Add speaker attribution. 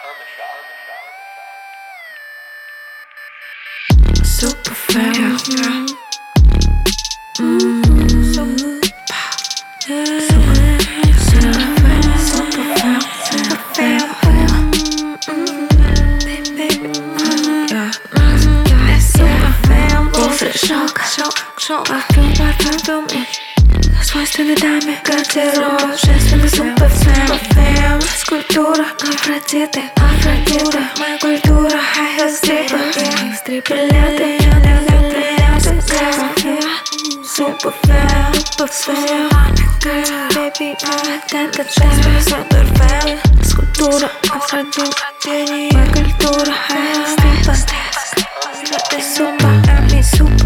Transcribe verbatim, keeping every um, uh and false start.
Speaker 1: Super fam. Mm. Super fam. Super fam. Super fam. Парфюм, парфюм и свойственны даме гардероб. Женственный суперфэм. Скульптура, Афродиты, Афродиты. Моя культура, high heel stripper. Бриллианты, бриллианты, бриллианты. Суперфэм, суперфэм. Baby, это ты, суперфэм. Скульптура, Афродиты. Моя культура, high heel stripper. Супер, супер.